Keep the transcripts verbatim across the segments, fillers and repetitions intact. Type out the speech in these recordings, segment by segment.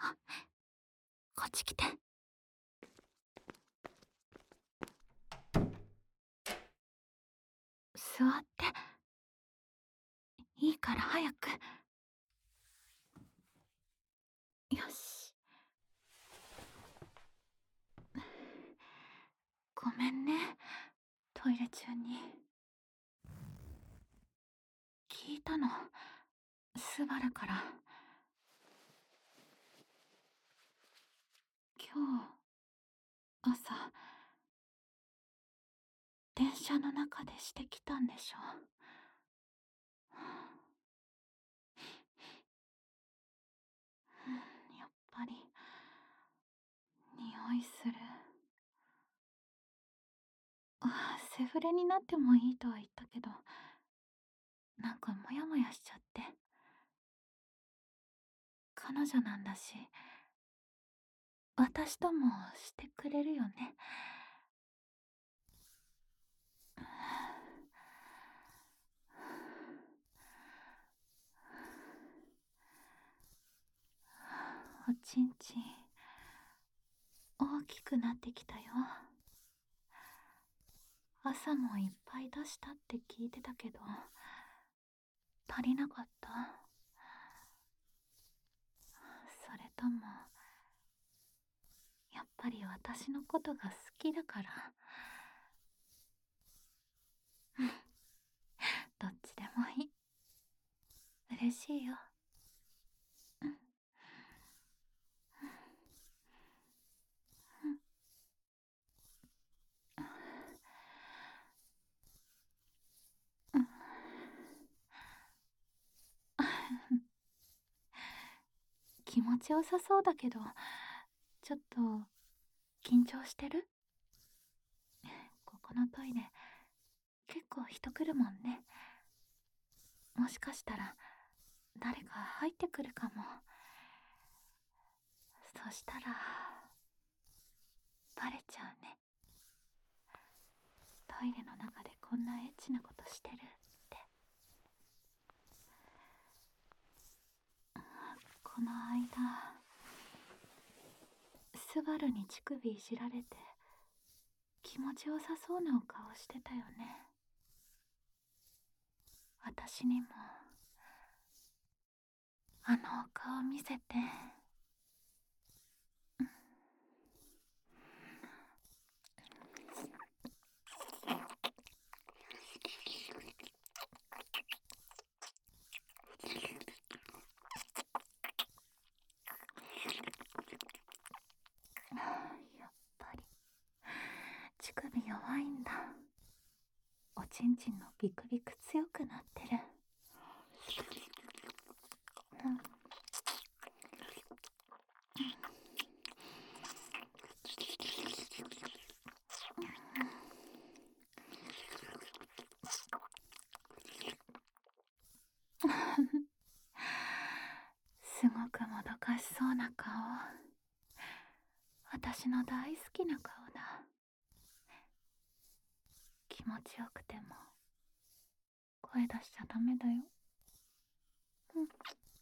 あ、こっち来て。座って。いいから早く。よし。ごめんね、トイレ中に。聞いたの、スバルから。今日朝電車の中でしてきたんでしょ。やっぱり匂いする。あ、セフレになってもいいとは言ったけど、なんかモヤモヤしちゃって。彼女なんだし、私ともしてくれるよね。おちんちん大きくなってきたよ。朝もいっぱい出したって聞いてたけど、足りなかった？それともやっぱり私のことが好きだから？どっちでもいい。嬉しいよ。気持ちよさそうだけど、ちょっと緊張してる？ここのトイレ結構人来るもんね。もしかしたら誰か入ってくるかも。そしたらバレちゃうね。トイレの中でこんなエッチなことしてるって。この間スバルに乳首いじられて気持ちよさそうなお顔してたよね。私にもあのお顔見せて。やっぱり乳首弱いんだ。おちんちんのビクビク強くなってる。すごくもどかしそうな顔。私の大好きな顔だ。気持ちよくても声出しちゃダメだよ。うん、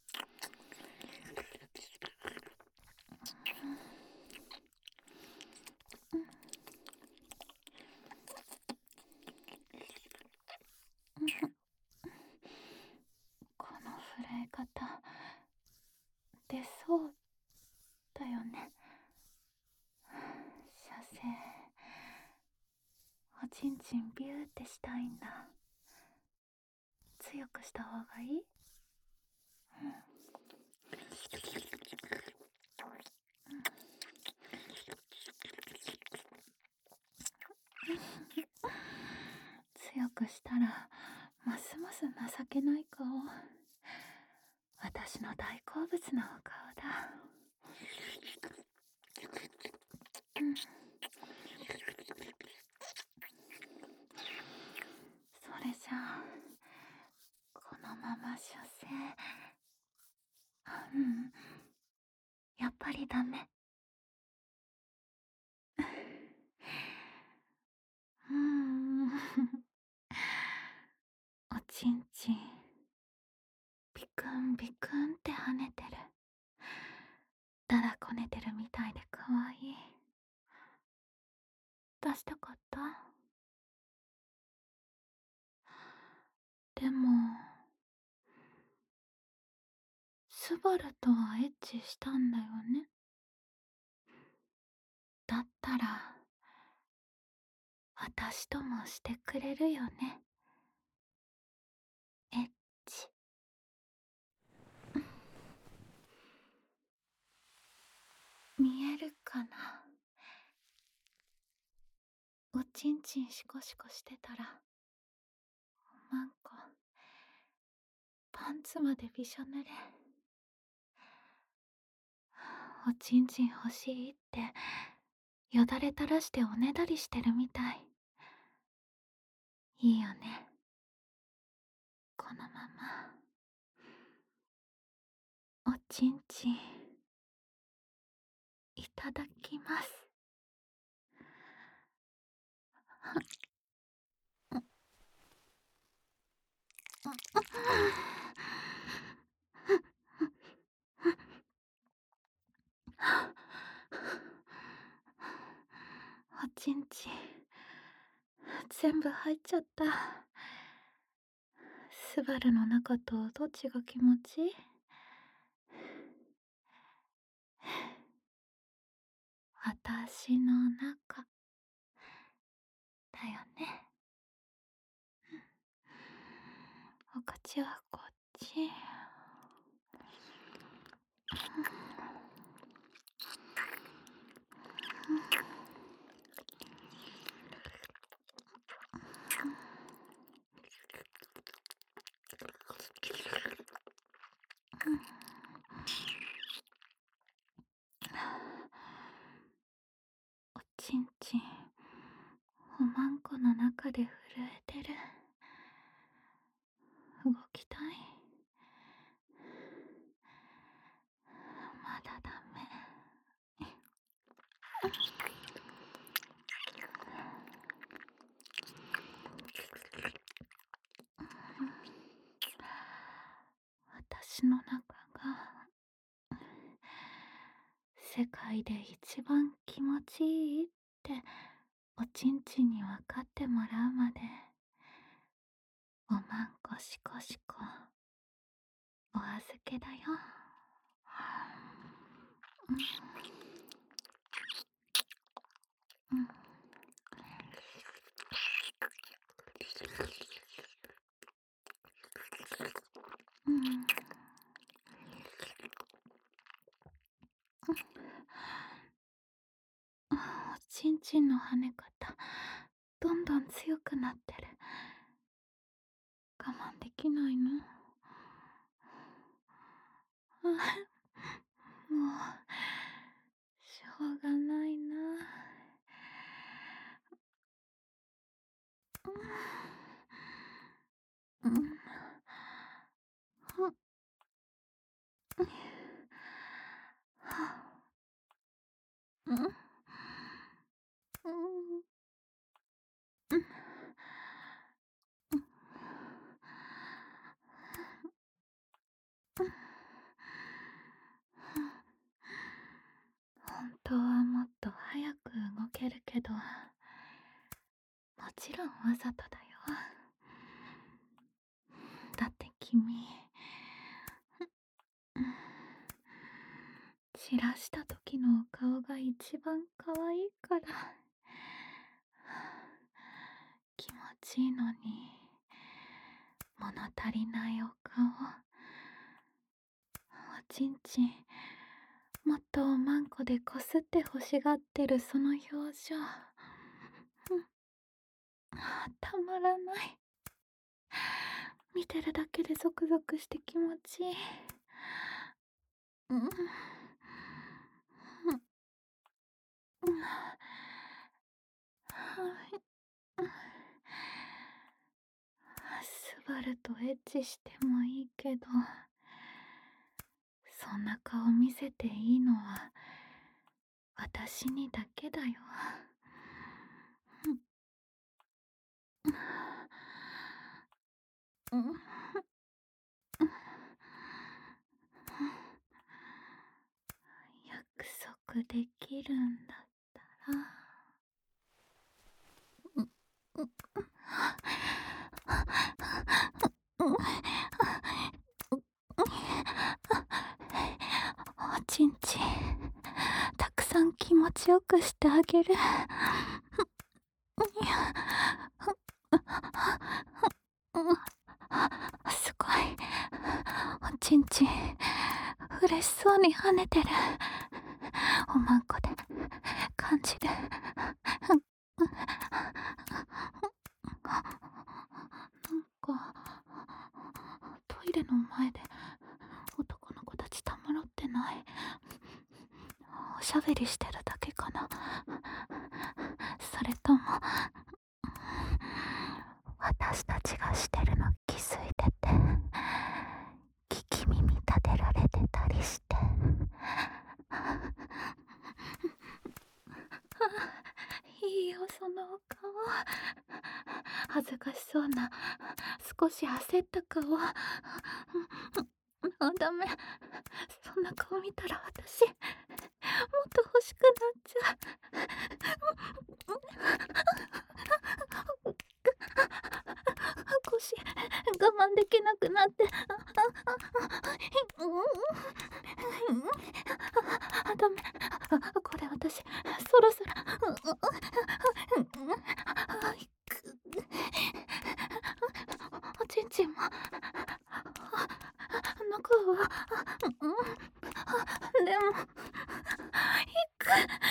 この震え方出そうだよね。射精、おちんちんビューってしたいんだ。強くした方がいい？強くしたらますます情けない顔。私の大好物のお顔だ。うん、それじゃあこのまま射精？うん、やっぱりダメ。うーんおちんちんビクンビクンって跳ねてる。だスバルとはエッチしたんだよね。だったら私ともしてくれるよね、エッチ。見えるかな。おちんちんシコシコしてたらおまんこパンツまでびしょ濡れ。おちんちん欲しいってよだれ垂らしておねだりしてるみたい。いいよね、このままおちんちんいただきます。おちんちん全部入っちゃった。スバルの中とどっちが気持ちいい？私の中だよね。お口はこっち。おちんちんおまんこの中で震えてる。動きたい？まだダメ。私の中が世界で一番気持ちいいっておちんちんに分かってもらうまでおまんこシコシコお預けだよ。うんうんうん。おちんちんの跳ね方どんどん強くなってる。我慢できないの？あ、もうしょうがないな。うん、うん、うん、うん、うん。本当はもっと早く動けるけど、もちろんわざとだよ。だって君散らした時のお顔が一番可愛いから気持ちいいのに物足りないお顔。おちんちんもっとおまんこでこすって欲しがってるその表情、うん、たまらない。見てるだけでゾクゾクして気持ちいい。うん、うん、うん、スバルとエッチしてもいいけど、そんな顔見せていいのは私にだけだよ。うん、約束できるんだったら。うん、うん、うん、 ちんちたくさん気持ちよくしてあげる。すごい、おちんちん嬉しそうに跳ねてる。おまんこで感じる。なんかトイレの前で男の子たちたむろってない？おしゃべりしてるだけかな？それとも私たちがしてるの気づいてて聞き耳立てられてたりして。いいよそのお顔。恥ずかしそうな少し焦った顔。あ、ダメ、そんな顔見たら私もっと欲しくなっちゃう。腰我慢できなくなって。あ、ダメ、これ私そろそろおちんちんも中はでもいく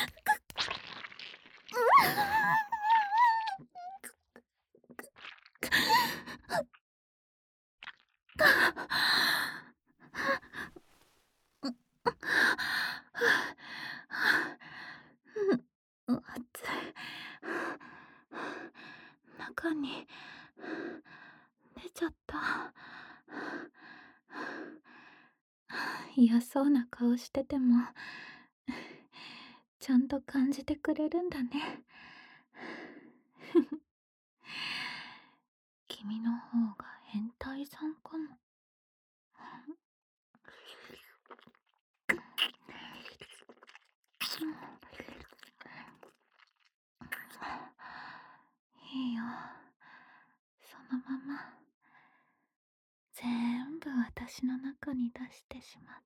熱い。中に出ちゃった。嫌そうな顔しててもちゃんと感じてくれるんだね。君の方が変態さんかも。いいよ、そのまま全部私の中に出してしまって。